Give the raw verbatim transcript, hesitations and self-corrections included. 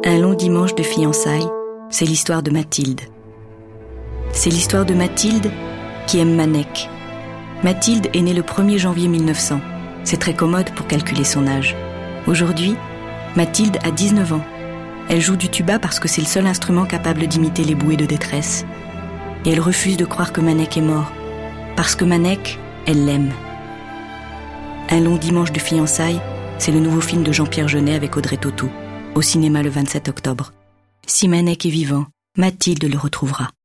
Un long dimanche de fiançailles, c'est l'histoire de Mathilde. C'est l'histoire de Mathilde qui aime Manek. Mathilde est née le premier janvier mille neuf cents. C'est très commode pour calculer son âge. Aujourd'hui, Mathilde a dix-neuf ans. Elle joue du tuba parce que c'est le seul instrument capable d'imiter les bouées de détresse. Et elle refuse de croire que Manek est mort. Parce que Manek, elle l'aime. Un long dimanche de fiançailles, c'est le nouveau film de Jean-Pierre Jeunet avec Audrey Tautou, au cinéma le vingt-sept octobre. Si Manek est vivant, Mathilde le retrouvera.